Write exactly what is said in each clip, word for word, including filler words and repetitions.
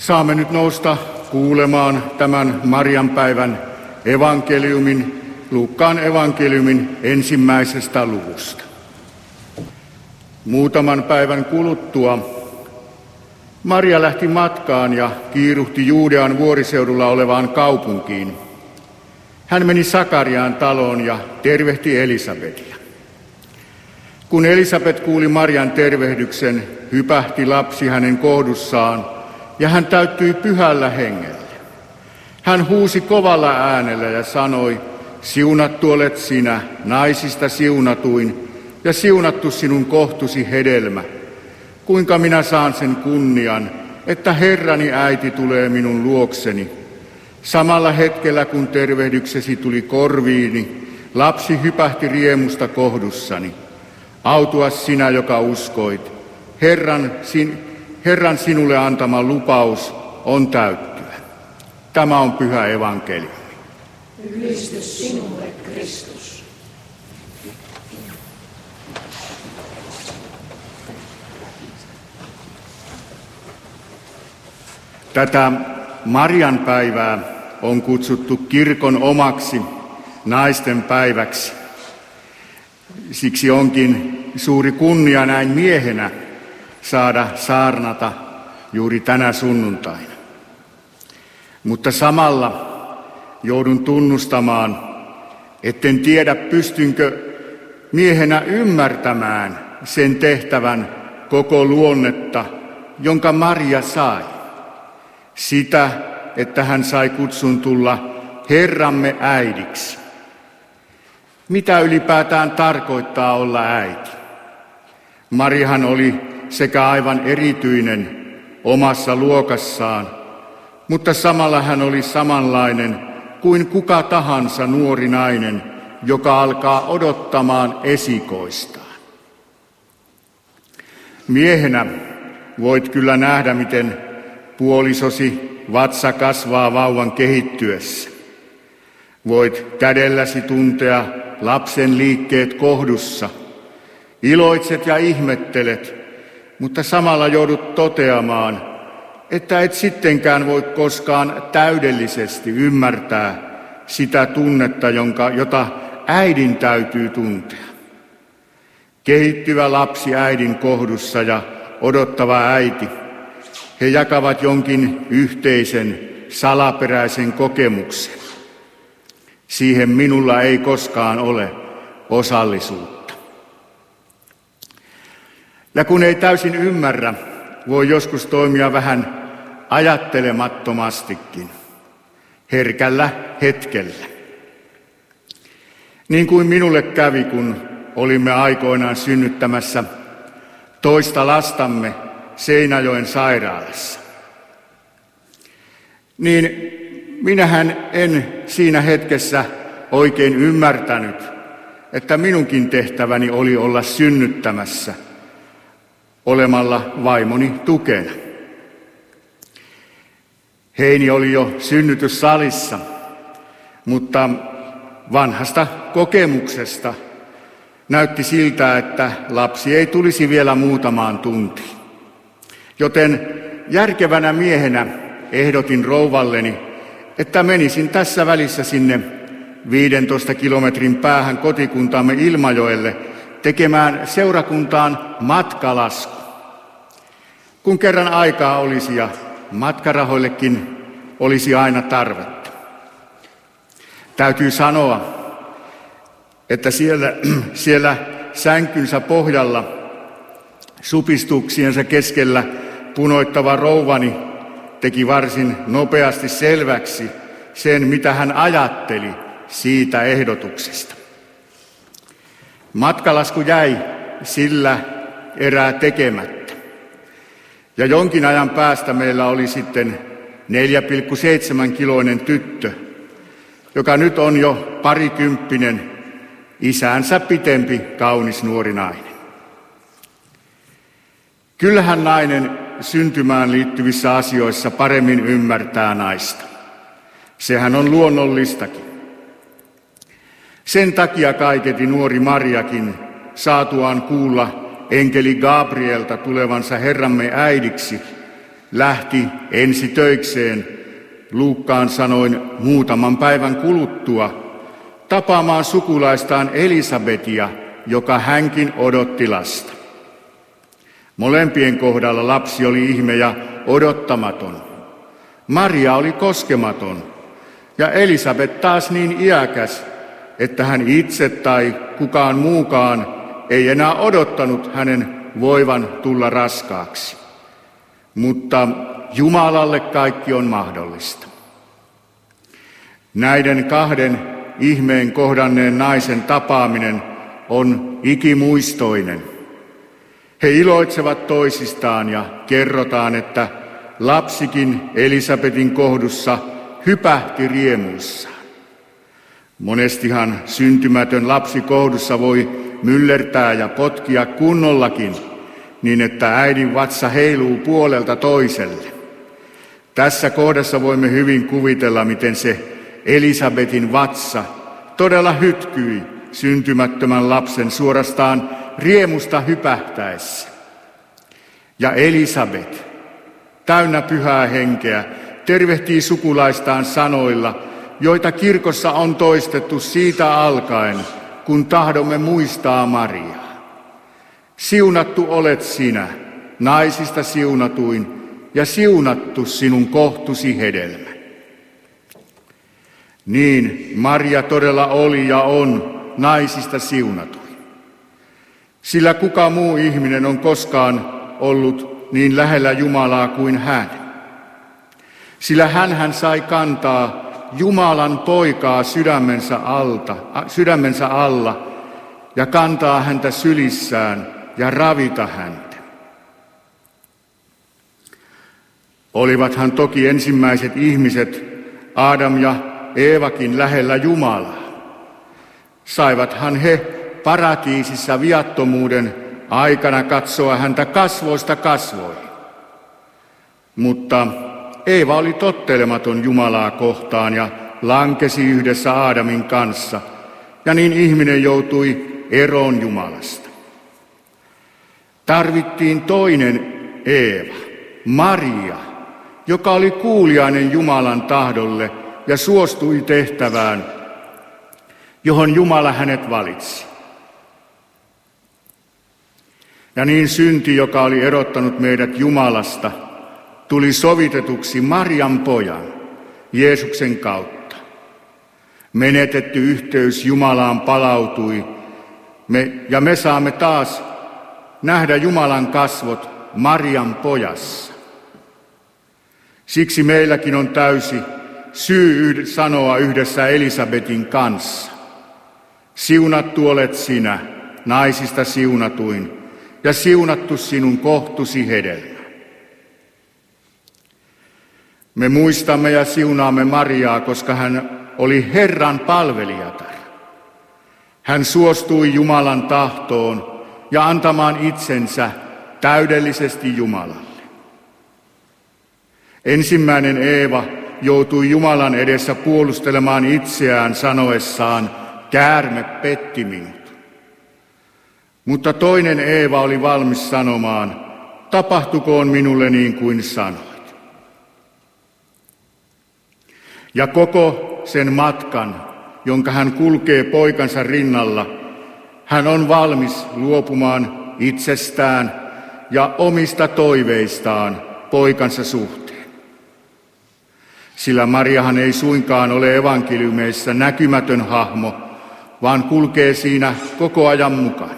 Saamme nyt nousta kuulemaan tämän Marian päivän evankeliumin, Luukkaan evankeliumin ensimmäisestä luvusta. Muutaman päivän kuluttua Maria lähti matkaan ja kiiruhti Juudean vuoriseudulla olevaan kaupunkiin. Hän meni Sakariaan taloon ja tervehti Elisabetia. Kun Elisabet kuuli Marian tervehdyksen, hypähti lapsi hänen kohdussaan ja hän täyttyi pyhällä hengellä. Hän huusi kovalla äänellä ja sanoi, siunattu olet sinä, naisista siunatuin, ja siunattu sinun kohtusi hedelmä. Kuinka minä saan sen kunnian, että Herrani äiti tulee minun luokseni. Samalla hetkellä, kun tervehdyksesi tuli korviini, lapsi hypähti riemusta kohdussani. Autua sinä, joka uskoit. Herran, sin, Herran sinulle antama lupaus on täyttyä. Tämä on pyhä evankeliumi. Ylistys sinulle, Kristus. Tätä Marian päivää on kutsuttu kirkon omaksi naisten päiväksi. Siksi onkin suuri kunnia näin miehenä saada saarnata juuri tänä sunnuntaina. Mutta samalla joudun tunnustamaan, etten tiedä pystynkö miehenä ymmärtämään sen tehtävän koko luonnetta, jonka Maria sai. Sitä, että hän sai kutsun tulla Herramme äidiksi. Mitä ylipäätään tarkoittaa olla äiti? Mariahan oli sekä aivan erityinen omassa luokassaan, mutta samalla hän oli samanlainen kuin kuka tahansa nuori nainen, joka alkaa odottamaan esikoistaan. Miehenä voit kyllä nähdä, miten puolisosi vatsa kasvaa vauvan kehittyessä. Voit kädelläsi tuntea lapsen liikkeet kohdussa. Iloitset ja ihmettelet, mutta samalla joudut toteamaan, että et sittenkään voi koskaan täydellisesti ymmärtää sitä tunnetta, jonka, jota äidin täytyy tuntea. Kehittyvä lapsi äidin kohdussa ja odottava äiti, he jakavat jonkin yhteisen salaperäisen kokemuksen. Siihen minulla ei koskaan ole osallisuutta. Ja kun ei täysin ymmärrä, voi joskus toimia vähän ajattelemattomastikin, herkällä hetkellä. Niin kuin minulle kävi, kun olimme aikoinaan synnyttämässä toista lastamme Seinäjoen sairaalassa. Niin minähän en siinä hetkessä oikein ymmärtänyt, että minunkin tehtäväni oli olla synnyttämässä olemalla vaimoni tukena. Heini oli jo synnytyssalissa, mutta vanhasta kokemuksesta näytti siltä, että lapsi ei tulisi vielä muutamaan tuntiin. Joten järkevänä miehenä ehdotin rouvalleni, että menisin tässä välissä sinne viidentoista kilometrin päähän kotikuntaamme Ilmajoelle tekemään seurakuntaan matkalasku. Kun kerran aikaa olisi ja matkarahoillekin olisi aina tarvetta. Täytyy sanoa, että siellä, siellä sänkynsä pohjalla supistuksiensa keskellä punoittava rouvani teki varsin nopeasti selväksi sen, mitä hän ajatteli siitä ehdotuksesta. Matkalasku jäi sillä erää tekemättä. Ja jonkin ajan päästä meillä oli sitten neljä pilkku seitsemän kiloinen tyttö, joka nyt on jo parikymppinen, isäänsä pitempi kaunis nuori nainen. Kyllähän nainen syntymään liittyvissä asioissa paremmin ymmärtää naista. Sehän on luonnollistakin. Sen takia kaiketi nuori Mariakin saatuaan kuulla enkeli Gabrielta tulevansa Herramme äidiksi, lähti ensi töikseen, Luukkaan sanoin muutaman päivän kuluttua, tapaamaan sukulaistaan Elisabetia, joka hänkin odotti lasta. Molempien kohdalla lapsi oli ihme ja odottamaton. Maria oli koskematon ja Elisabet taas niin iäkäs, että hän itse tai kukaan muukaan ei enää odottanut hänen voivan tulla raskaaksi. Mutta Jumalalle kaikki on mahdollista. Näiden kahden ihmeen kohdanneen naisen tapaaminen on ikimuistoinen. He iloitsevat toisistaan ja kerrotaan, että lapsikin Elisabetin kohdussa hypähti riemuissaan. Monestihan syntymätön lapsi kohdussa voi myllertää ja potkia kunnollakin, niin että äidin vatsa heiluu puolelta toiselle. Tässä kohdassa voimme hyvin kuvitella, miten se Elisabetin vatsa todella hytkyi syntymättömän lapsen suorastaan riemusta hypähtäessä. Ja Elisabet, täynnä pyhää henkeä, tervehtii sukulaistaan sanoilla, joita kirkossa on toistettu siitä alkaen, kun tahdomme muistaa Mariaa. Siunattu olet sinä, naisista siunatuin, ja siunattu sinun kohtusi hedelmä. Niin, Maria todella oli ja on naisista siunatuin. Sillä kuka muu ihminen on koskaan ollut niin lähellä Jumalaa kuin hän. Sillä hänhän sai kantaa Jumalan poikaa sydämensä, alta, sydämensä alla ja kantaa häntä sylissään ja ravita häntä. Olivathan toki ensimmäiset ihmiset, Adam ja Eevakin, lähellä Jumalaa. Saivathan he paratiisissa viattomuuden aikana katsoa häntä kasvoista kasvoihin. Mutta Eeva oli tottelematon Jumalaa kohtaan ja lankesi yhdessä Aadamin kanssa, ja niin ihminen joutui eroon Jumalasta. Tarvittiin toinen Eeva, Maria, joka oli kuuliainen Jumalan tahdolle ja suostui tehtävään, johon Jumala hänet valitsi. Ja niin synti, joka oli erottanut meidät Jumalasta, tuli sovitetuksi Marian pojan, Jeesuksen kautta. Menetetty yhteys Jumalaan palautui, me, ja me saamme taas nähdä Jumalan kasvot Marian pojassa. Siksi meilläkin on täysi syy sanoa yhdessä Elisabetin kanssa: siunattu olet sinä, naisista siunatuin, ja siunattu sinun kohtusi hedelmä. Me muistamme ja siunaamme Mariaa, koska hän oli Herran palvelijatar. Hän suostui Jumalan tahtoon ja antamaan itsensä täydellisesti Jumalalle. Ensimmäinen Eeva joutui Jumalan edessä puolustelemaan itseään sanoessaan: käärme petti minut. Mutta toinen Eeva oli valmis sanomaan: tapahtukoon minulle niin kuin sanoit. Ja koko sen matkan, jonka hän kulkee poikansa rinnalla, hän on valmis luopumaan itsestään ja omista toiveistaan poikansa suhteen. Sillä Mariahan ei suinkaan ole evankeliumeissa näkymätön hahmo, vaan kulkee siinä koko ajan mukana.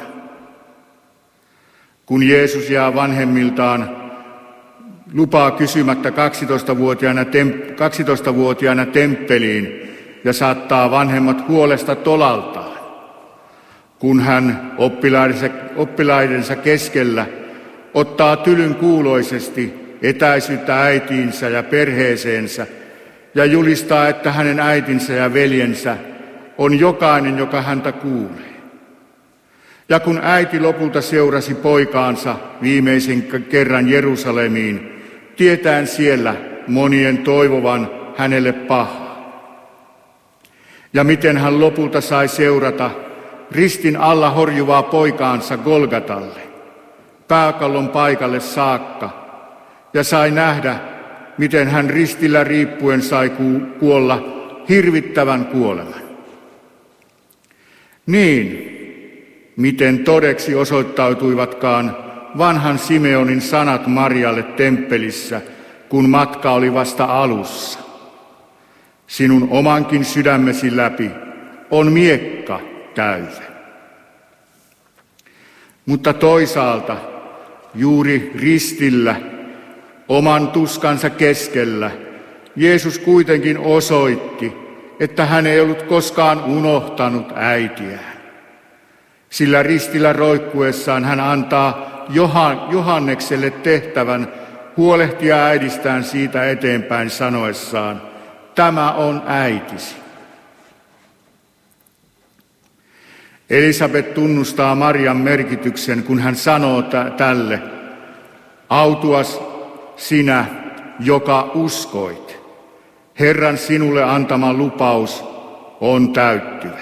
Kun Jeesus jää vanhemmiltaan, lupaa kysymättä kaksitoistavuotiaana, temp- kaksitoistavuotiaana temppeliin ja saattaa vanhemmat huolesta tolaltaan. Kun hän oppilaidensa, oppilaidensa keskellä ottaa tylyn kuuloisesti etäisyyttä äitiinsä ja perheeseensä ja julistaa, että hänen äitinsä ja veljensä on jokainen, joka häntä kuulee. Ja kun äiti lopulta seurasi poikaansa viimeisen kerran Jerusalemiin, tietäen siellä monien toivovan hänelle pahaa. Ja miten hän lopulta sai seurata ristin alla horjuvaa poikaansa Golgatalle, pääkallon paikalle saakka, ja sai nähdä, miten hän ristillä riippuen sai kuolla hirvittävän kuoleman. Niin, miten todeksi osoittautuivatkaan vanhan Simeonin sanat Marialle temppelissä, kun matka oli vasta alussa. Sinun omankin sydämesi läpi on miekka täynnä. Mutta toisaalta juuri ristillä, oman tuskansa keskellä, Jeesus kuitenkin osoitti, että hän ei ollut koskaan unohtanut äitiään. Sillä ristillä roikkuessaan hän antaa Johannekselle tehtävän huolehtia äidistään siitä eteenpäin sanoessaan, tämä on äitisi. Elisabet tunnustaa Marian merkityksen, kun hän sanoo t- tälle, autuas sinä, joka uskoit, Herran sinulle antama lupaus on täyttyvä.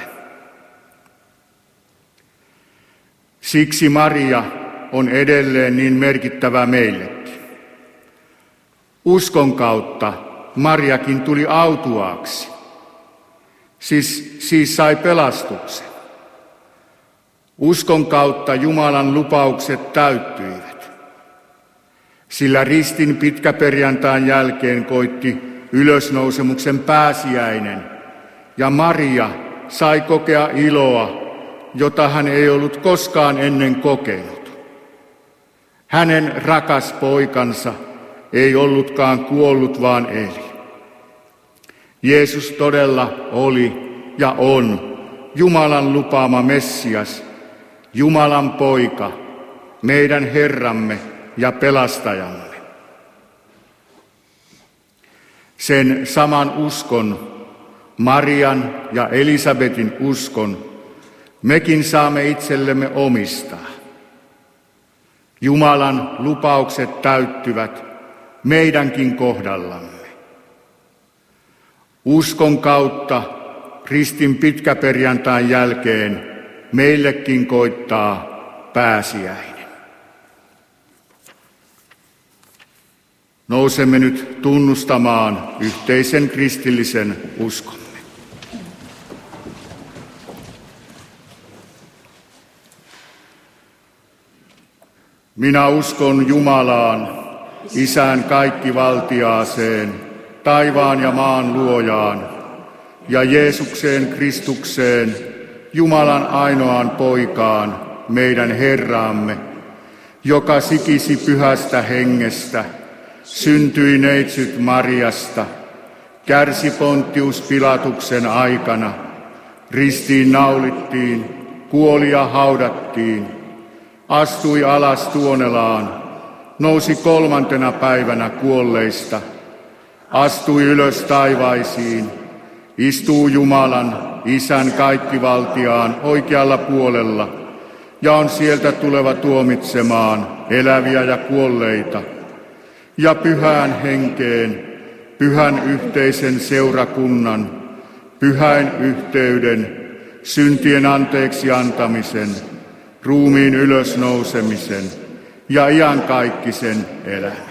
Siksi Maria on edelleen niin merkittävä meillekin. Uskon kautta Mariakin tuli autuaaksi, siis, siis sai pelastuksen. Uskon kautta Jumalan lupaukset täyttyivät, sillä ristin pitkäperjantain jälkeen koitti ylösnousemuksen pääsiäinen, ja Maria sai kokea iloa, jota hän ei ollut koskaan ennen kokenut. Hänen rakas poikansa ei ollutkaan kuollut, vaan eli. Jeesus todella oli ja on Jumalan lupaama Messias, Jumalan poika, meidän Herramme ja pelastajamme. Sen saman uskon, Marian ja Elisabetin uskon, mekin saamme itsellemme omistaa. Jumalan lupaukset täyttyvät meidänkin kohdallamme. Uskon kautta ristin pitkäperjantain jälkeen meillekin koittaa pääsiäinen. Nousemme nyt tunnustamaan yhteisen kristillisen uskomme. Minä uskon Jumalaan, Isään kaikkivaltiaaseen, taivaan ja maan luojaan, ja Jeesukseen Kristukseen, Jumalan ainoaan poikaan, meidän Herraamme, joka sikisi pyhästä hengestä, syntyi neitsyt Mariasta, kärsi Pontius Pilatuksen aikana, ristiin naulittiin, kuoli ja haudattiin, astui alas tuonelaan, nousi kolmantena päivänä kuolleista, astui ylös taivaisiin, istuu Jumalan, Isän kaikkivaltiaan oikealla puolella ja on sieltä tuleva tuomitsemaan eläviä ja kuolleita, ja pyhään henkeen, pyhän yhteisen seurakunnan, pyhän yhteyden, syntien anteeksi antamisen, ruumiin ylösnousemisen ja iankaikkisen elämän.